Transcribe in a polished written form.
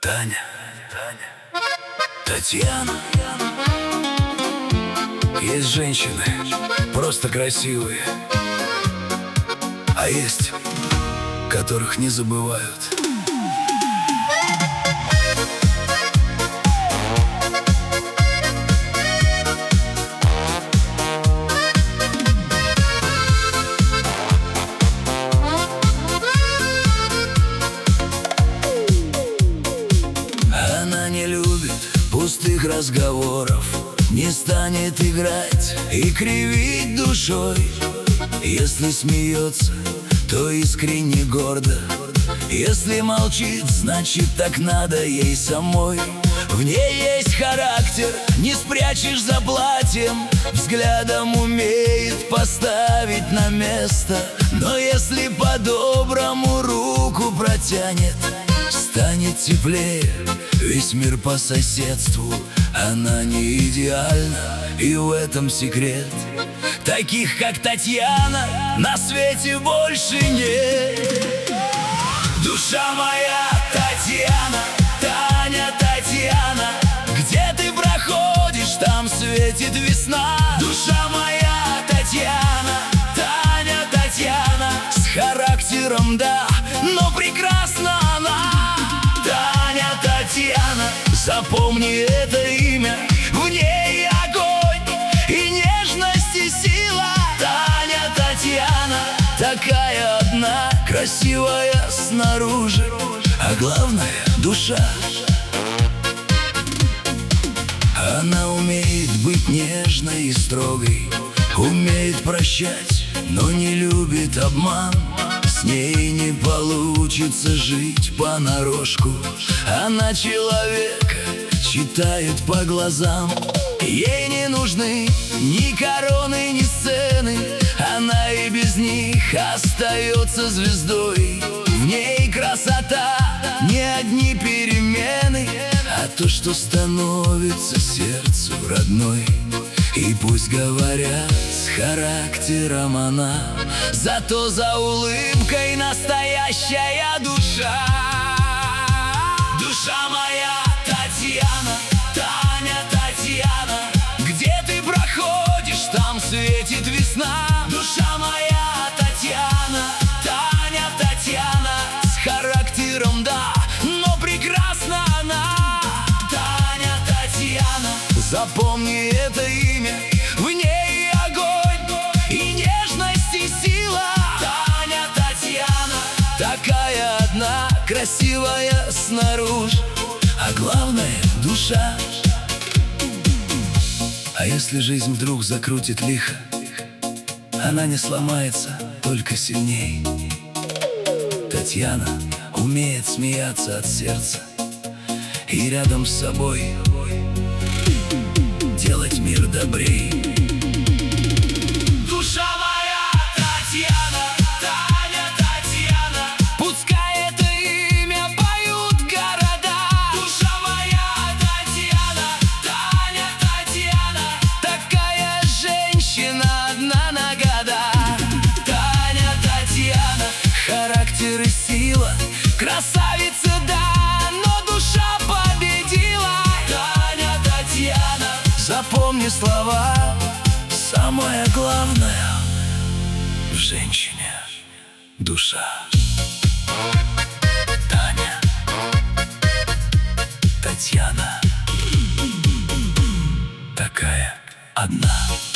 Таня, Татьяна. Есть женщины просто красивые, а есть, которых не забывают. Она не любит пустых разговоров, не станет играть и кривить душой. Если смеется, то искренне гордо, если молчит, значит так надо ей самой. В ней есть характер, не спрячешь за платьем, взглядом умеет поставить на место. Но если по-доброму руку протянет, станет теплее весь мир по соседству. Она не идеальна, и в этом секрет. Таких, как Татьяна, на свете больше нет. Душа моя, Татьяна, Таня, Татьяна, где ты проходишь, там светит весна. Душа моя, Татьяна, Таня, Татьяна, с характером, да, но прекрасна она. Таня, Татьяна, запомни это имя, в ней огонь и нежность и сила. Таня, Татьяна, такая одна, красивая снаружи, а главное — душа. Она умеет быть нежной и строгой, умеет прощать, но не любит обман. С ней не получится жить понарошку. Она человека читает по глазам. Ей не нужны ни короны, ни сцены, она и без них остается звездой. В ней красота, не одни перемены, а то, что становится сердцу родной. И пусть говорят, с характером она, зато за улыбкой настоящая душа. Душа моя, Татьяна, Таня, Татьяна, где ты проходишь, там светит весна. Душа моя, Татьяна, Таня, Татьяна, с характером, да, но прекрасна она. Таня, Татьяна, запомни это имя, в ней огонь и нежность и сила. Таня, Татьяна, такая одна, красивая снаружи, а главное — душа. А если жизнь вдруг закрутит лихо, она не сломается, только сильней. Татьяна умеет смеяться от сердца и рядом с собой делать мир добрей. Душа моя, Татьяна, Таня, Татьяна, пускай это имя поют города. Душа моя, Татьяна, Таня, Татьяна, такая женщина одна на года. Таня, Татьяна, характер и сила, красавица, да, но душа победила. Таня, Татьяна, запомни слова, самое главное в женщине — душа. Таня, Татьяна, такая одна.